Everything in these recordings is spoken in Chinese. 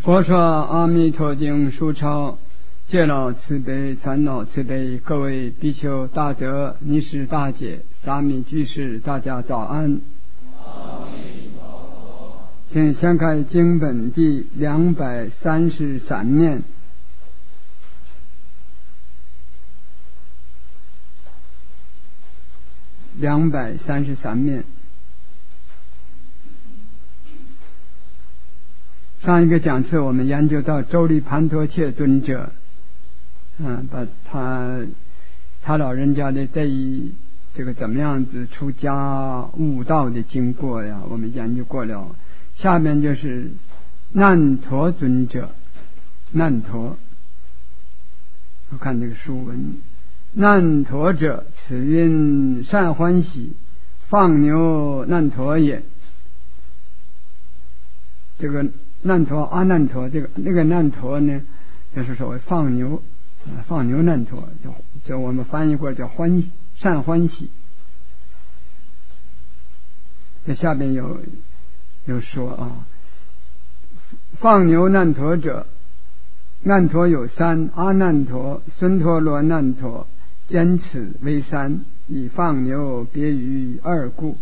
佛说阿弥陀经书抄，戒老慈悲，烦恼慈悲，各位比丘大德、尼师大姐、沙弥居士，大家早安。请先开经本第233面。233面。上一个讲次我们研究到周利盘陀切尊者，把他老人家的这个怎么样子出家悟道的经过呀，我们研究过了。下面就是难陀尊者。难陀，我看这个书文，难陀者，此因善欢喜，放牛难陀也。这个难陀阿难陀，那个难陀呢，就是所谓放牛难陀，就我们翻译过叫善欢喜。这下边有说放牛难陀者，难陀有三：阿难陀、孙陀罗难陀，兼此为三，以放牛别于二故。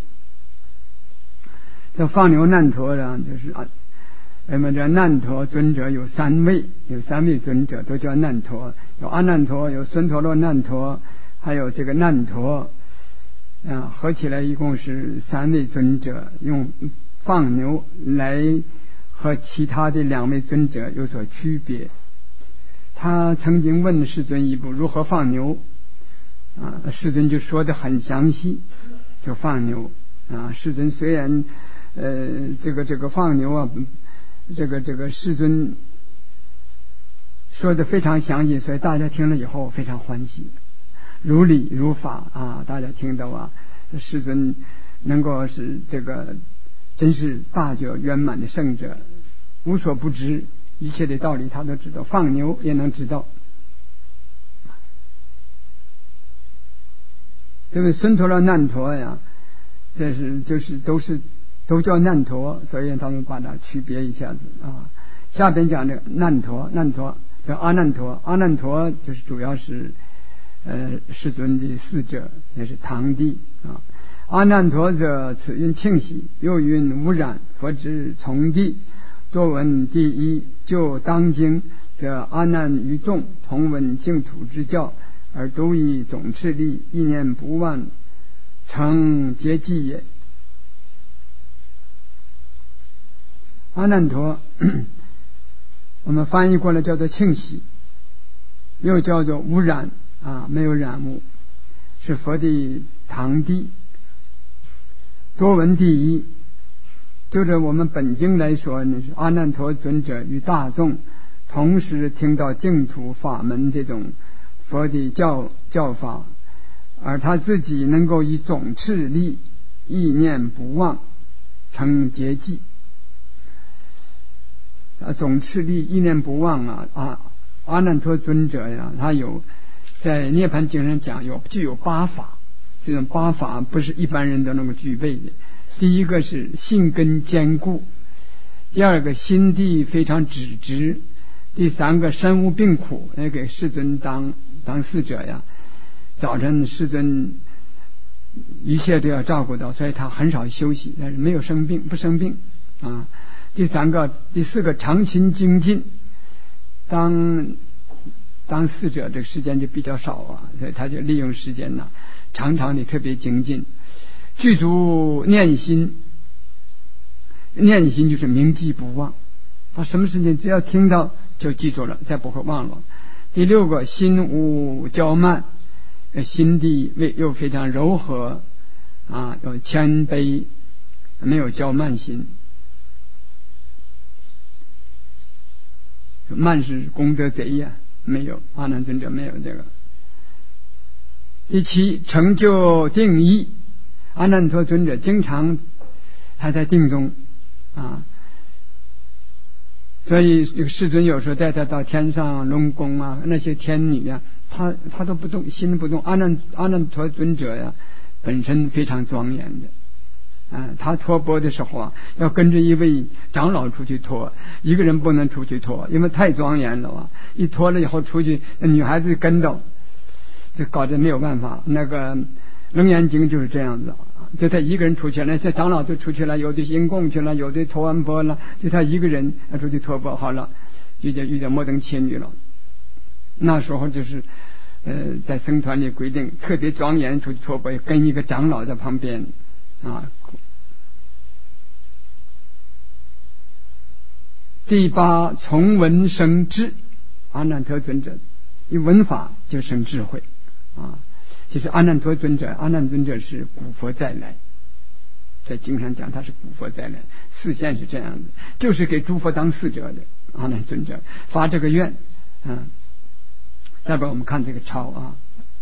这放牛难陀呢，就是这难陀尊者有三位尊者都叫难陀，有阿难陀，有孙陀罗难陀，还有这个难陀，合起来一共是3位尊者，用放牛来和其他的2位尊者有所区别。他曾经问世尊一部如何放牛，世尊就说得很详细，就放牛世尊虽然这个放牛这个世尊说的非常详细，所以大家听了以后非常欢喜，如理如法大家听到世尊能够是这个真是大觉圆满的圣者，无所不知，一切的道理他都知道，放牛也能知道。这个孙陀罗难陀呀，都叫难陀，所以他们把它区别一下子下边讲这个难陀叫阿难陀，阿难陀就是主要是世尊的4者，也是堂弟阿难陀者，此因庆喜，又云无染，佛之从弟，多闻第一，就当经，则阿难于众同闻净土之教，而都以总持力，意念不忘，成结记也。阿难陀我们翻译过来叫做庆喜，又叫做无染没有染污，是佛的堂弟，多闻第一。就是我们本经来说呢，是阿难陀尊者与大众同时听到净土法门这种佛的教法，而他自己能够以总持力，意念不忘，成结记。总持力意念不忘阿难陀尊者呀，他有在涅槃经上讲具有8法，这种8法不是一般人都能够具备的。第一个是信根坚固，第二个心地非常直直，第3个身无病苦，给世尊当侍者呀，早晨世尊一切都要照顾到，所以他很少休息，但是没有不生病第4个常勤精进，当侍者这个时间就比较少所以他就利用时间常常的特别精进，具足念心就是铭记不忘，他什么事情只要听到就记住了，再不会忘了。第6个心无骄慢，心地又非常柔和有谦卑，没有骄慢心。慢是功德贼呀，没有，阿难尊者没有这个。第7成就定意，阿难陀尊者经常他在定中所以这个世尊有时候带他到天上龙宫那些天女他都不动，心不动。阿难陀尊者呀，本身非常庄严的他托钵的时候啊，要跟着一位长老出去托，一个人不能出去托，因为太庄严了啊！一托了以后出去，那女孩子跟着，就搞得没有办法。那个《楞严经》就是这样子，就他一个人出去了，那些长老都出去了，有的迎供去了，有的托完钵了，就他一个人出去托钵，好了，遇见摩登伽女了。那时候就是在僧团里规定，特别庄严出去托钵，跟一个长老在旁边啊。第八，从闻生智，阿难陀尊者一闻法就生智慧啊。其实阿难陀尊者，阿难尊者是古佛再来，在经上讲他是古佛再来，示现是这样的，就是给诸佛当侍者的阿难尊者发这个愿啊。下边我们看这个抄啊，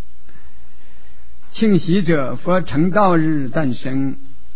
庆喜者，佛成道日诞生。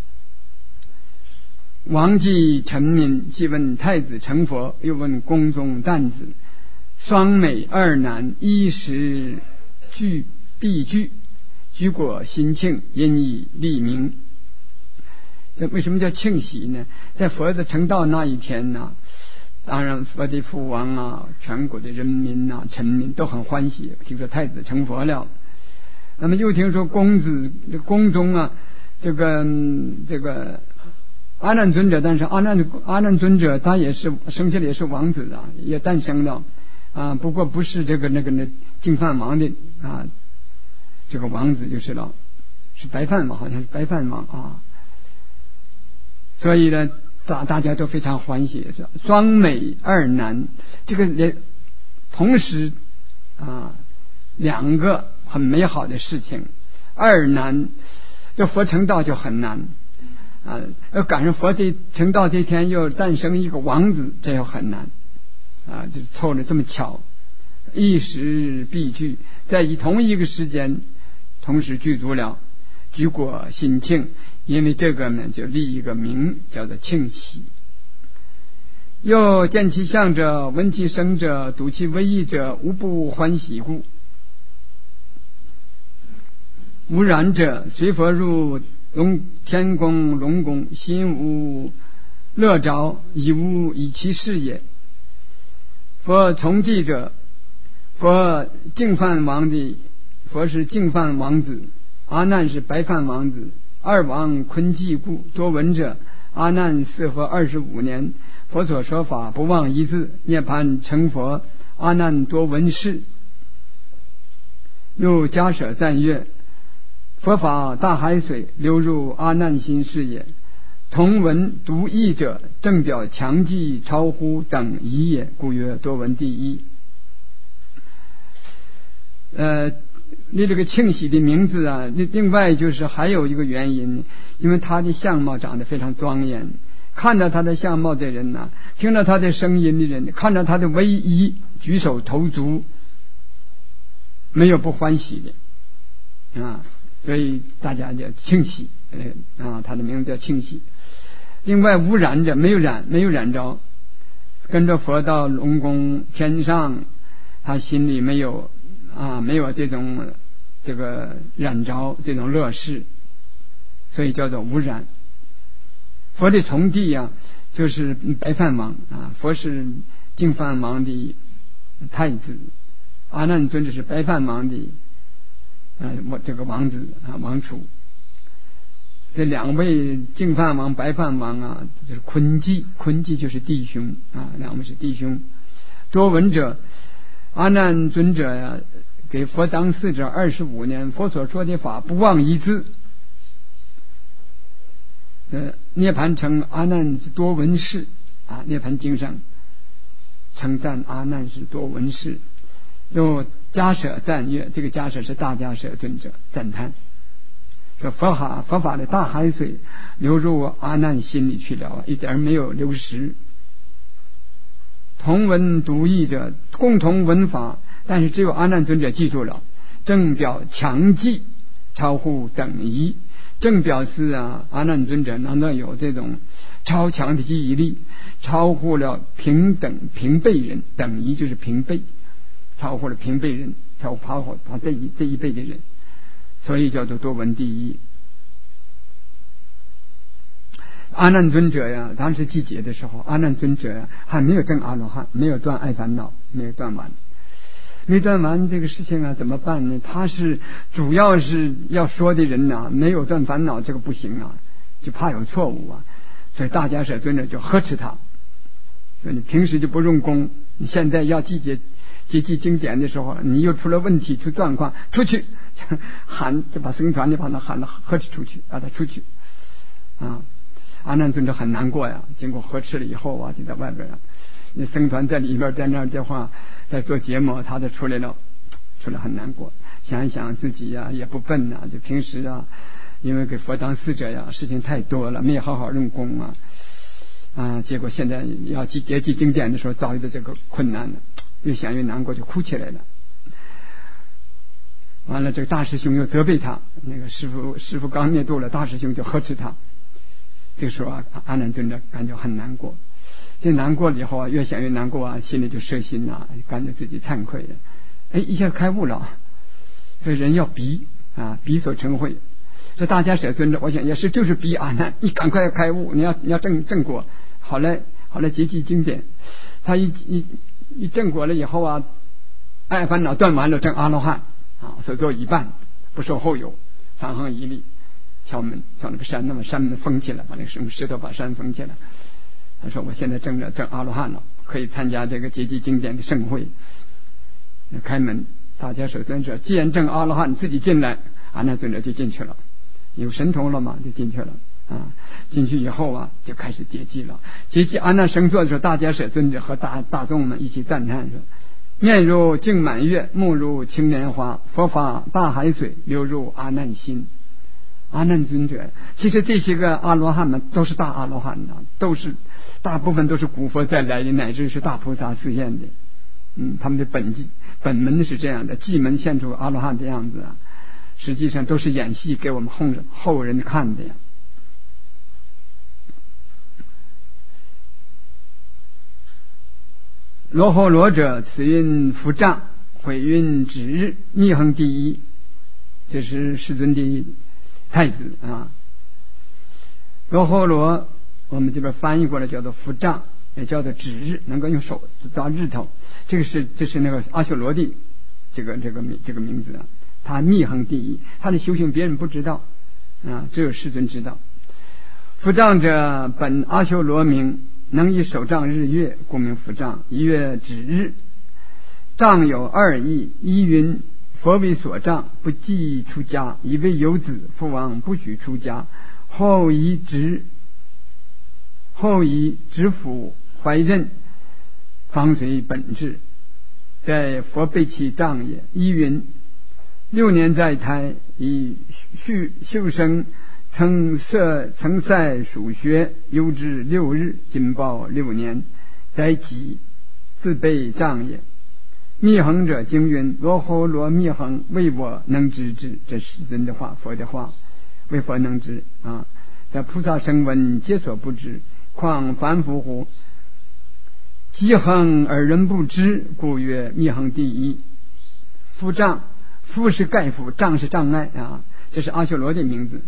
王继臣民既问太子成佛，又问宫中旦子，双美二男，衣食必具，举果心庆，因以立名。为什么叫庆喜呢？在佛的成道那一天呢，当然佛的父王啊，全国的人民啊，臣民都很欢喜，听说太子成佛了。那么又听说宫中啊，这个阿难尊者，但是阿难尊者他也是生下来也是王子啊，也诞生了啊，不过不是净饭王的啊这个王子就是了，是白饭王，好像是白饭王啊。所以呢，大家都非常欢喜，双美二男，这个也同时啊两个很美好的事情。二难，这佛成道就很难啊，要赶上佛的成道这天又诞生一个王子，这又很难啊，就凑了这么巧，一时必具，在同一个时间同时具足了，举果心庆，因为这个呢就立一个名叫做庆喜。又见其相者，闻其声者，睹其威仪者，无不欢喜故。无然者，随佛入天宫龙宫，心无乐着，以其事也。佛从记者，佛净饭王的，佛是净饭王子，阿难是白饭王子，二王坤寂故。多闻者，阿难侍佛25年，佛所说法不忘一字，涅槃成佛。阿难多闻事，又迦舍赞乐，佛法大海水流入阿难心是也。同闻独异者，正表强记超乎等疑也，故曰多闻第一。你这个庆喜的名字啊，另外就是还有一个原因，因为他的相貌长得非常庄严，看到他的相貌的人呢，听到他的声音的人，看到他的威仪，举手投足，没有不欢喜的啊。所以大家叫庆喜他的名字叫庆喜。另外无染者，没有染着，跟着佛到龙宫天上，他心里没有这个染着这种乐事，所以叫做无染。佛的从弟啊，就是白饭王啊，佛是净饭王的太子，阿难尊者是白饭王的这个王子啊，王储。这两位净饭王白饭王啊，就是坤寂就是弟兄啊，两位是弟兄。多闻者，阿难尊者呀，给佛当侍者25年，佛所说的法不忘一字。涅槃成阿难是多闻事啊，涅槃经上称赞阿难是多闻事。又迦舍赞乐，这个迦舍是大迦舍尊者赞叹说佛法的大海水流入阿难心里去了，一点没有流失。同闻独异者，共同闻法，但是只有阿难尊者记住了，正表强记超乎等疑。正表示阿难尊者难道有这种超强的记忆力，超乎了平辈人，等疑就是平辈，超乎了平辈人，超乎他这一辈的人，所以叫做多闻第一。 阿难尊者呀，当时季节的时候，阿难尊者呀还没有证阿罗汉，没有断爱烦恼，没有断完。没断完这个事情啊，怎么办呢？他是主要是要说的人呐，没有断烦恼，这个不行啊，就怕有错误啊，所以大迦叶尊者就呵斥他，说你平时就不用功，你现在要记经典的时候，你又出了问题出状况，出去喊，就把僧团就把他喊了呵斥出去，让他出去啊。阿难尊者很难过呀，经过呵斥了以后啊，就在外边啊，那僧团在里边在那儿的话在做节目，他就出来很难过，想一想自己呀也不笨呐，就平时啊因为给佛当侍者呀事情太多了，没有好好用功结果现在要结集经典的时候遭遇的这个困难了，越想越难过，就哭起来了。完了这个大师兄又责备他，那个师父刚灭度了，大师兄就呵斥他。这个时候啊，阿难尊者感觉很难过，这难过了以后啊，越想越难过啊，心里就摄心啊，感觉自己惭愧了，一下开悟了。所以人要逼所成慧。这大迦叶尊者，我想也是就是逼阿难，你赶快开悟，你要正果，好嘞结集经典。他一正果了以后啊，爱烦恼断完了，证阿罗汉所做一半，不受后有，三行一力。敲门那个山，那么山门封起来，把那个石头把山封起来。他说我现在证阿罗汉了，可以参加这个结集经典的盛会。开门，大迦叶尊者既然证阿罗汉，自己进来，阿难尊者就进去了，有神通了嘛，就进去了进去以后啊，就开始结集了。结集阿难升座的时候，大迦叶尊者和大众们一起赞叹说：面如净满月，目如青莲花，佛法大海水流入阿难心。阿难尊者，其实这些个阿罗汉们都是大阿罗汉的，大部分都是古佛再来的，乃至是大菩萨示现的。他们的本门是这样的，寂门现出阿罗汉的样子实际上都是演戏给我们后人看的呀。罗睺罗者，此云伏藏，毁云止日，逆恒第一，这是世尊的太子罗睺罗我们这边翻译过来叫做伏藏，也叫做指日，能够用手抓日头。这是那个阿修罗的这个名字他密恒第一，他的修行别人不知道只有世尊知道。伏藏者，本阿修罗名，能以手杖日月，故名伏藏。一月指日，杖有二义：一云佛为所杖，不计出家；以为有子，父王不许出家。后以执府怀任，方随本质，在佛备其杖也。一云6年在胎，以修生曾赛属学，优至6日，今报6年，在己自备杖也。密恒者，经云：罗睺罗密恒，为我能知之。这是人的话，佛的话，为佛能知在菩萨声闻，皆所不知，况凡夫乎？积恒而人不知，故曰密恒第一。伏障，伏是盖覆，障是障碍这是阿修罗的名字。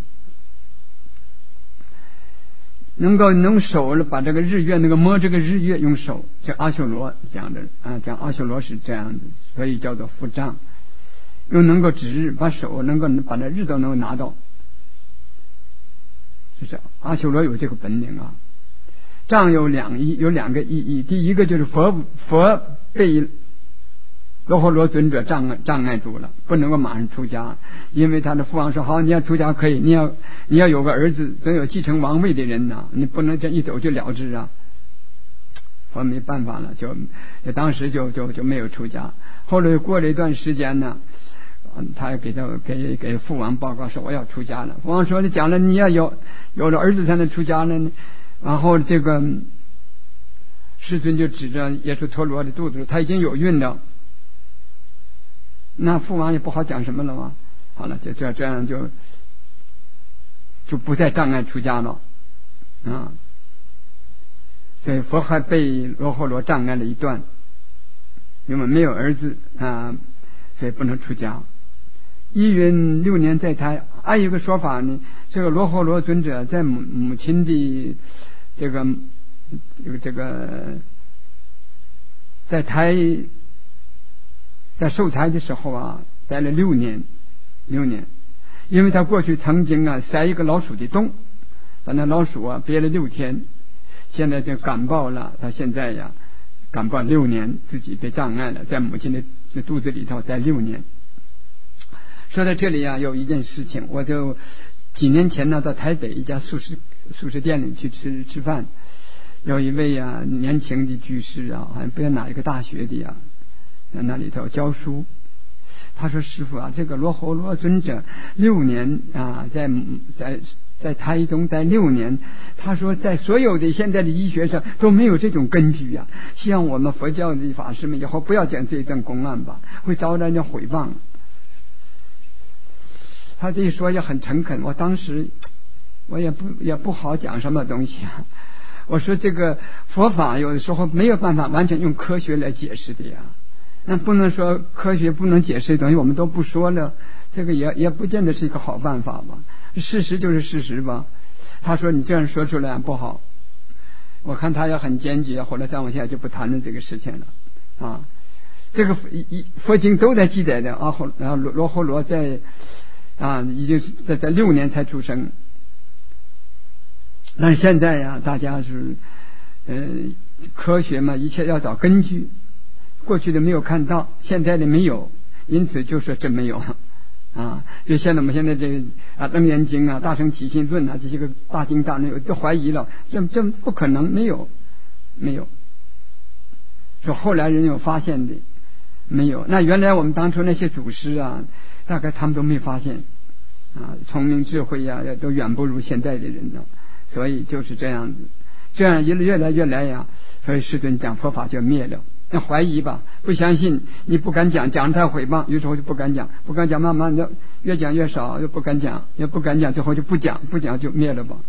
能手了，把这个日月摸这个日月，用手，这阿修罗讲的讲阿修罗是这样的，所以叫做伏障。又能够指日，把手能够把这日都能够拿到，就是阿修罗有这个本领障有两个意义，第一个就是佛被罗睺罗尊者障碍住了，不能够马上出家，因为他的父王说好，你要出家可以，你要有个儿子，总有继承王位的人你不能这一走就了之佛没办法了，就当时就没有出家。后来过了一段时间呢，他给父王报告说我要出家了。父王说你讲了，你要有了儿子才能出家呢。然后这个世尊就指着耶输陀罗的肚子，他已经有孕了。那父王也不好讲什么了嘛。好了，就这样就不再障碍出家了所以佛还被罗睺罗障碍了一段，因为没有儿子所以不能出家。一云6年在胎，还有一个说法呢， 这个罗睺罗尊者在母亲的这个在受胎的时候啊，待了6年，因为他过去曾经啊塞一个老鼠的洞，把那老鼠啊憋了6天，现在就感冒了，他现在呀感冒6年，自己被障碍了，在母亲的肚子里头待6年。说到这里啊，有一件事情，我就几年前呢到台北一家素食店里去吃饭，有一位啊年轻的居士啊，好像不知道哪一个大学的呀，在那里头教书。他说：“师父啊，这个罗睺罗尊者6年啊，在台中待6年，他说在所有的现在的医学上都没有这种根据啊，希望我们佛教的法师们以后不要讲这一段公案吧，会遭人家毁谤。”他这一说也很诚恳，我当时我也不好讲什么东西啊。我说这个佛法有的时候没有办法完全用科学来解释的呀，那不能说科学不能解释的东西我们都不说了，这个也不见得是一个好办法吧。事实就是事实吧。他说你这样说出来不好，我看他也很坚决，后来再往下就不谈论这个事情了啊。这个佛经都在记载的啊。然后罗睺罗在已经在6年才出生，但是现在呀，大家是科学嘛，一切要找根据，过去的没有看到，现在的没有，因此就说真没有啊。就现在我们现在这楞严经啊、大乘起信论啊这些个大经大论都怀疑了，这不可能，没有。说后来人有发现的，没有。那原来我们当初那些祖师啊，大概他们都没发现啊，聪明智慧呀都远不如现在的人了。所以就是这样子，这样越来越来呀，所以世尊讲佛法就灭了。那怀疑吧，不相信，你不敢讲他毁谤，有时候就不敢讲，慢慢的越讲越少，又不敢讲，最后就不讲就灭了吧。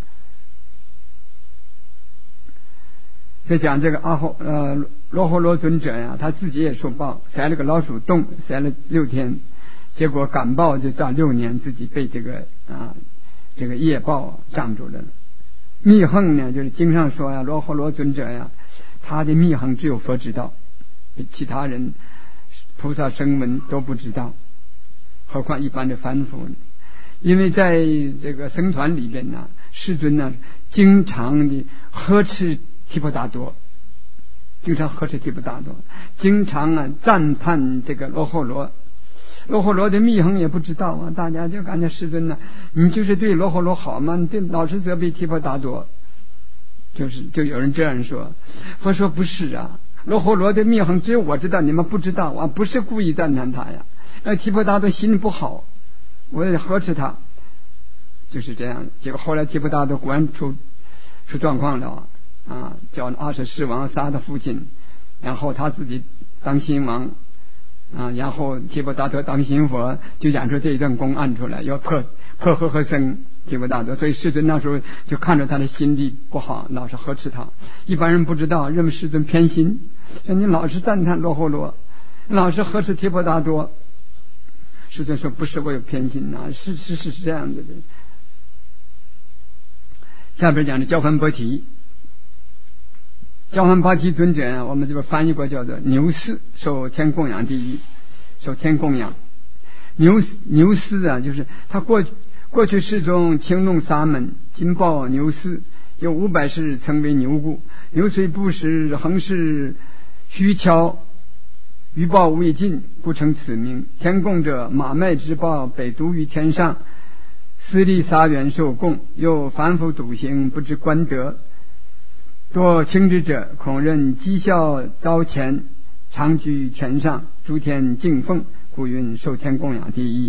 再讲这个罗睺罗尊者呀，他自己也受报，塞了个老鼠洞，塞了6天，结果感冒就到6年，自己被这个业报障住了。密横呢，就是经上说呀，罗睺罗尊者呀，他的密横只有佛知道，其他人菩萨声闻都不知道，何况一般的凡夫呢？因为在这个僧团里边呢，世尊呢经常的呵斥提婆达多，经常赞叹这个罗睺罗的密横也不知道啊，大家就感觉世尊呢，你就是对罗睺罗好吗？你对老是责备提婆达多，就有人这样说。佛说不是啊，罗睺罗的密横只有我知道，你们不知道啊，不是故意赞叹他呀。提婆达多心里不好，我也呵斥他，就是这样。结果后来提婆达多果然出状况了啊，叫24世王杀他父亲，然后他自己当新王啊，然后提婆达多当新佛，就讲出这一段公案出来，要破和僧提婆达多。所以世尊那时候就看着他的心地不好，老是呵斥他。一般人不知道，认为世尊偏心，说你老是赞叹罗睺罗，老是呵斥提婆达多。世尊说不是我有偏心啊，是这样子的。下边讲的交梵波提尊者啊，我们这边翻译过叫做牛氏，受天供养第一，受天供养。牛氏啊，就是他过去世中青弄沙门，今报牛氏，有500世称为牛故。牛虽不食，恒是虚敲，余报未尽，故称此名。天供者，马麦之报，北独于天上，斯利沙园受供。又凡夫笃行，不知官德，多轻之者，恐任讥笑刀前，常居前上，诸天敬奉，故云受天供养第一。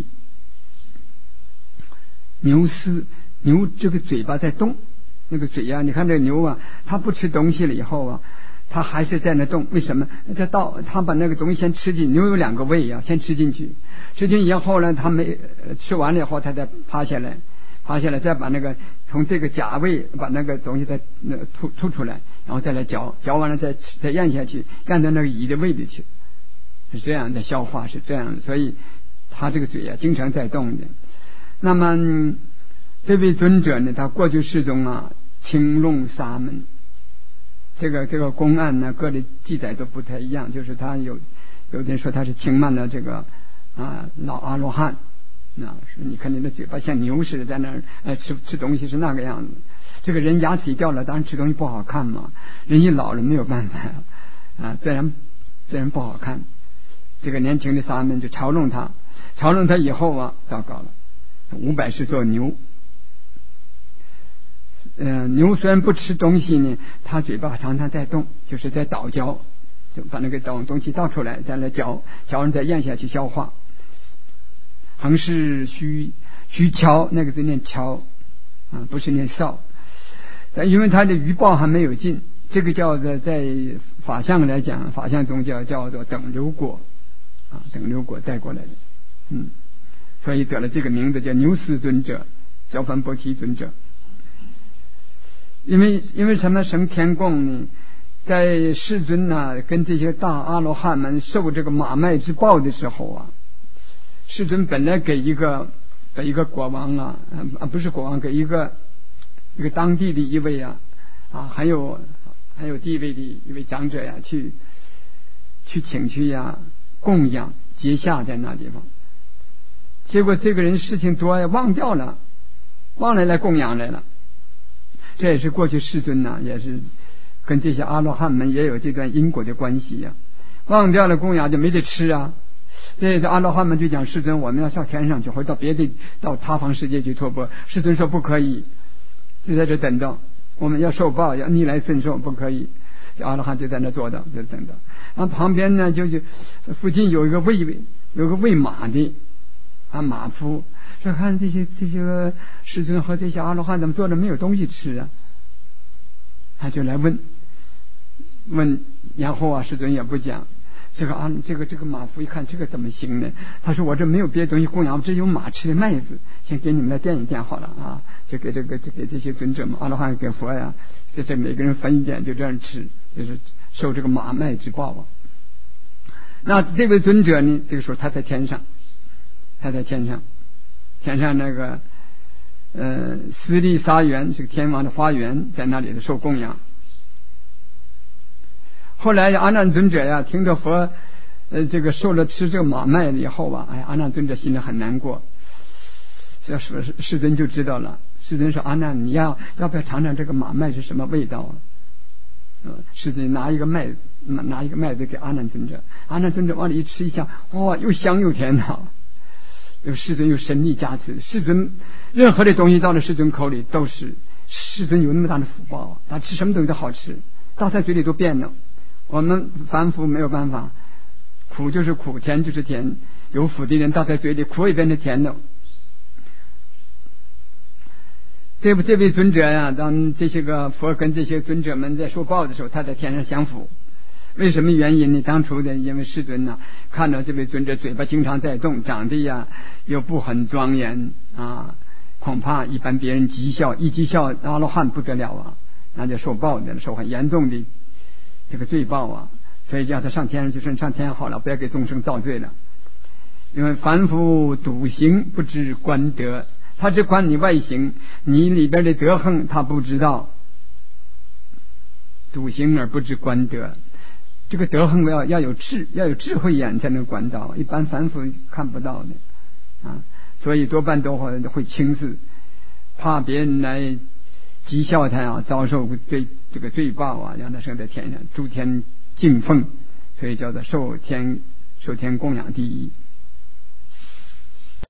牛这个嘴巴在动，那个嘴啊，你看这个牛啊，它不吃东西了以后啊，它还是在那动。为什么？它把那个东西先吃进，牛有2个胃啊，先吃进去，吃进以后呢，它没吃完了以后，它再趴下来，再把那个从这个甲胃把那个东西再吐出来，然后再来嚼完了再咽下去，咽到那个乙的胃里去，是这样的消化，是这样的。所以它这个嘴啊经常在动的。那么这位尊者呢，他过去世中啊，轻弄沙门。这个公案呢，各的记载都不太一样，就是他有人说他是轻慢了这个老阿罗汉，你看你的嘴巴像牛似的在那儿吃东西是那个样子。这个人牙齿一掉了，当然吃东西不好看嘛，人一老了没有办法自然不好看。这个年轻的沙门就嘲弄他以后啊，糟糕了，500世做牛。牛虽然不吃东西呢，它嘴巴常常在动，就是在倒嚼，就把那个东西倒出来，再来嚼完再咽下去消化。横是虚敲，那个字念敲不是念哨。但因为它的余报还没有尽，这个叫做在法相来讲，法相宗教叫做等流果等流果带过来的，所以得了这个名字叫牛斯尊者、小梵波提尊者。因为什么升天供呢？在世尊跟这些大阿罗汉们受这个马麦之报的时候世尊本来给一个国王不是国王，给一个当地的一位还有地位的一位长者去请去供养结下在那地方。结果这个人事情多忘掉了，忘了来供养来了。这也是过去世尊也是跟这些阿罗汉们也有这段因果的关系忘掉了供养就没得吃这阿罗汉们就讲世尊，我们要上天上去，或者到他方世界去托钵。世尊说不可以，就在这等着，我们要受报，要逆来顺受，不可以。阿罗汉就在那坐着，就等着。然后旁边呢，就附近有一个喂马的马夫。说看这些世尊和这些阿罗汉怎么坐着没有东西吃他就来问，然后世尊也不讲。这个马夫一看这个怎么行呢？他说我这没有别的东西供养，只有马吃的麦子，先给你们来垫一垫好了就给这些尊者们，阿罗汉给佛这每个人分一点，就这样吃，就是受这个马麦之报那这位尊者呢，这个时候他在天上，天上那个斯利沙园，这个天王的花园，在那里的受供养。后来阿难尊者听到佛这个受了吃这个马麦以后阿难尊者心里很难过。这世尊就知道了，世尊说阿难，你要不要尝尝这个马麦是什么味道世尊拿一个麦子给阿难尊者，阿难尊者往里一吃一下，又香又甜世尊有神力加持，世尊任何的东西到了世尊口里都是世尊有那么大的福报他吃什么东西都好吃，到他嘴里都变了。我们凡夫没有办法，苦就是苦，甜就是甜，有福的人到他嘴里苦也变成甜的。这位尊者当这些个佛跟这些尊者们在受报的时候，他在天上享福。为什么原因呢？当初的因为世尊看到这位尊者嘴巴经常在动，长得又不很庄严恐怕一般别人讥笑，一讥笑阿罗汉不得了那就受报的，受很严重的这个罪报所以叫他上天上去，说上天好了，不要给众生造罪了。因为凡夫笃行不知观德，他只观你外形，你里边的德行他不知道，笃行而不知观德。这个德行要有智慧眼才能观到，一般凡夫看不到的所以多半都会轻视，怕别人来讥笑他遭受这个罪报让他升在天上，诸天敬奉，所以叫做受天供养第一。